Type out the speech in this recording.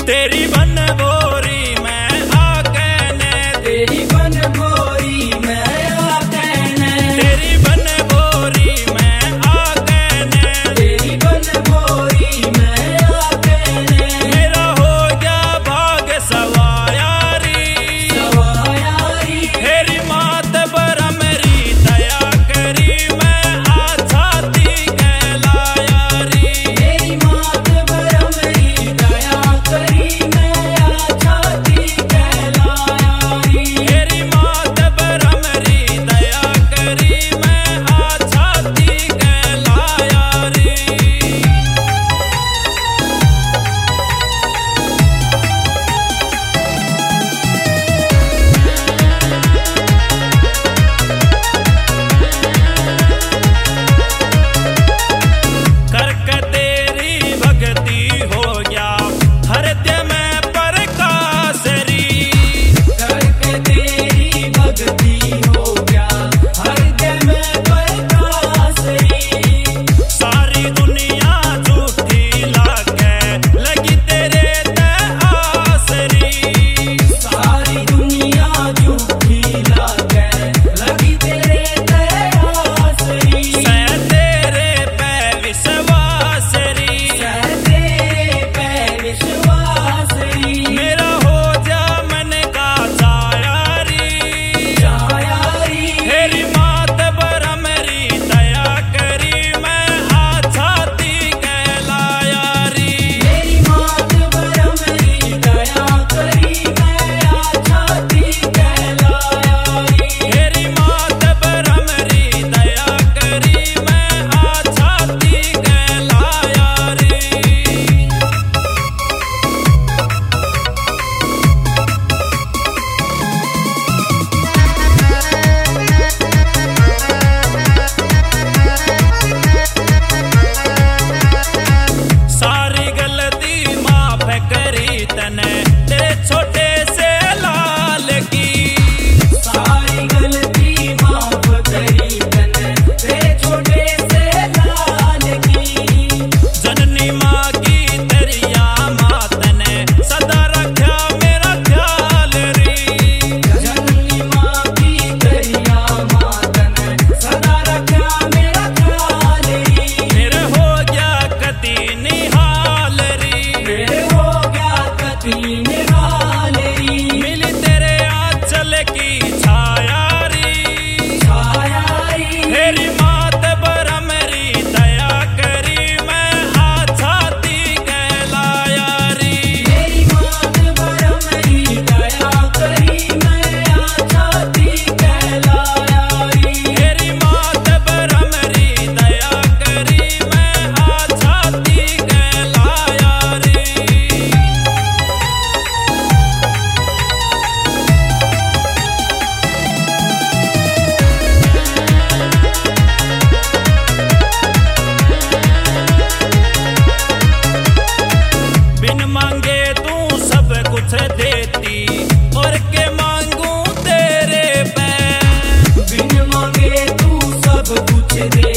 तेरी बन बोरी मैं आके ने, तेरी बन बोरी मैं आके ने, तेरी बन बोरी मैं आके ने, तेरी बन बोरी मैं आके ने। मेरा हो गया भाग सवायारी, सवायारी तेरी मात बर मेरी दया करी मैं आछाती कहलायारी। मेरी मात बर मेरी दया करी मैं आछाती कहलायारी। तेरी मात बर मेरी दया करी मैं आछाती कहलायारी। करके तेरी भक्ति हो गया हृदय में प्रकाशरी, करके तेरी भक्ति हो गया हृदय में प्रकाशरी। सारी दुनिया झूठी लागे लगी तेरे ते आसरी। सारी दुनिया झूठी लागे लगी तेरे ते आसरी। सह तेरे पे विश्वासरी, सह तेरे पे विश्वासरी। मेरा हो जा मन का छायारी। छायारी तेरी मात बर मेरी दया करी मैं आछाती कहलायारी। मेरी मात बर मेरी दया करी मैं आछाती कहलायारी। तेरी मात बर मेरी दया करी मैं आछाती कहलायारी। सारी गलती माफ करी तने तेरे छोटे से लाल की। सारी गलती माफ करी तने तेरे छोटे से लाल की। जननी माँ की तेरिया मात ने सदा रखा मेरा ख्याल री। जननी माँ की दरिया मात ने सदा रखा मेरा ख्याल री। मेरे हो गया कति निहाल री, मेरे हो गया कति निहाल री। मिली तेरे आंचल की छायारी। छायारी तेरी मात बर मेरी दया करी मैं आछाती कहलायारी। मेरी मात बर मेरी दया करी मैं आछाती कहलायारी। तेरी मात बर मेरी दया करी मैं आछाती कहलायारी। बिन मांगे तू सब कुछ देती और के मांगू तेरे पे। बिन मांगे तू सब कुछ दे